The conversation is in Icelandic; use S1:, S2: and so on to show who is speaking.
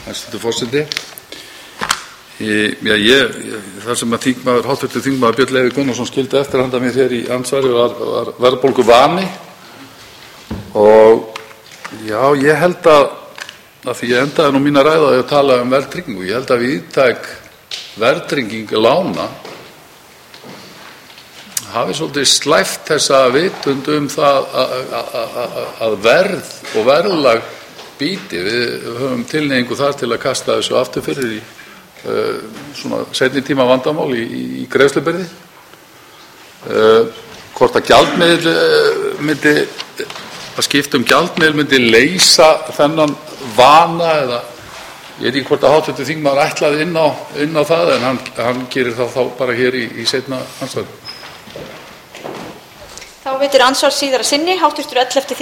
S1: Hæstv. forseti. Það sem að hv. þingmaður Björn Leví Gunnarsson skildi eftir handa mér hér í andsvari var verðbólguvani. Og já, ég held að því ég endaði nú mína ræðu að tala um verðtryggingu, ég held að víðtæk verðtrygging lána hafi svolítið slæft þessa vitund það að verð og verðlag bíti. Við höfum tilhneigingu þar til að kasta þessu aftur fyrir í svona seinni tíma vandamál í greiðslubyrði. Hvort að gjaldmiðill myndi að skipta gjaldmiðil myndi leysa þennan vana eða ég veit ekki hvort að hv. þingmaður ætlaði inn á það en hann gerir það þá bara hér í seinna andsvari.
S2: Þá veitir andsvar síðara sinni hv. 11.